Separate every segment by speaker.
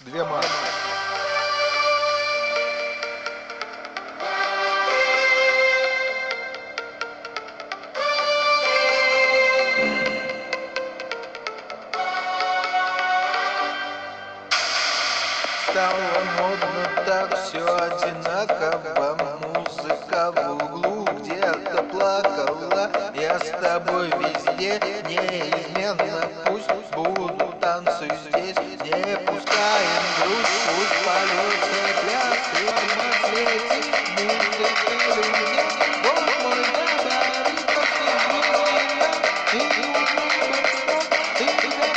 Speaker 1: Две марки. Стало модно, так все одинаково. Музыка в углу где-то плакала. Я с тобой везде неизменно. Пусть будут танцы здесь, не пускаем грусть. Пусть полется пляс и аромат летит. Музыка людей, вот мой габарит. Повседневно и улыбок снов. Ты тебя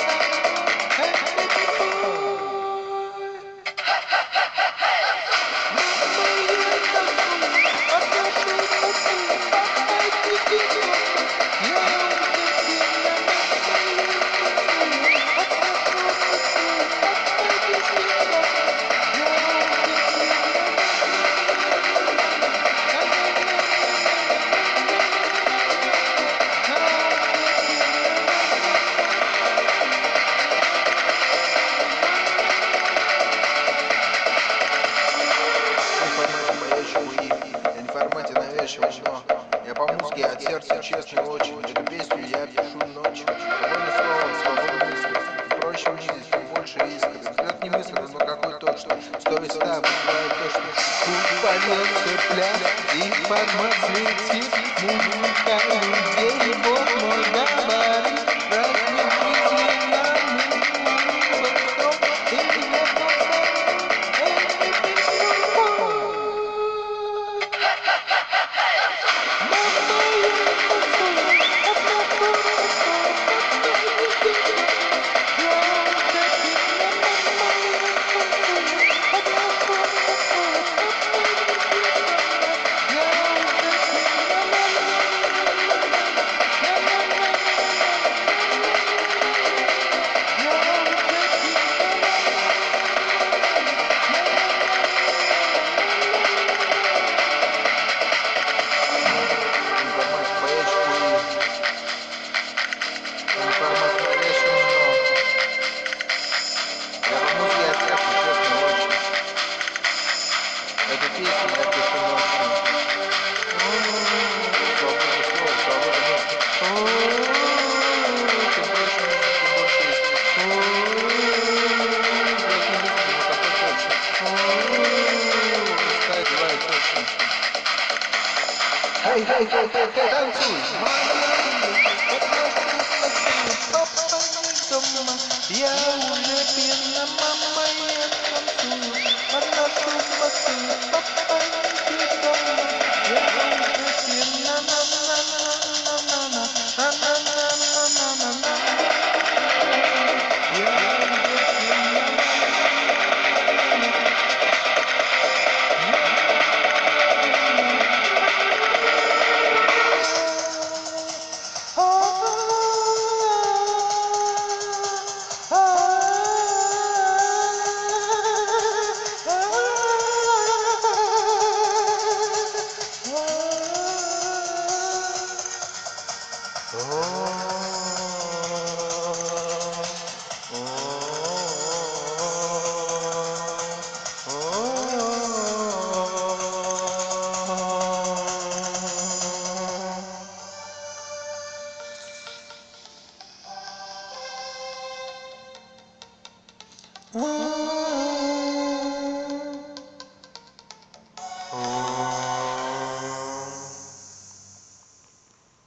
Speaker 1: формате навязчиво, но я по музыке от сердца честно очень. Эту песню я пишу ночью. Свободным словом, свободной мыслью. Впрочем, здесь больше искры. Взгляд не мысленно, но какой точно. Стоит ста, бывает точно. Пусть польется пляс и формат летит. Музыка людей, вот мой габарит. Праздник жизни нам и улыбок снов. Ты не Эту песню я пишу ночью. Свободное слово, свободное место. Чем больше музыки, тем больше есть. Ставь лайк точно. Эй, эй, эй, эй, эй, танцуй! Я уже пьяна, мама, я танцую. Подношу басы, папа, иди дома. Я уже пьяна, на-на-на-на-на-на-на. На-на-на-на-на-на-на. Я уже пьяна. Oh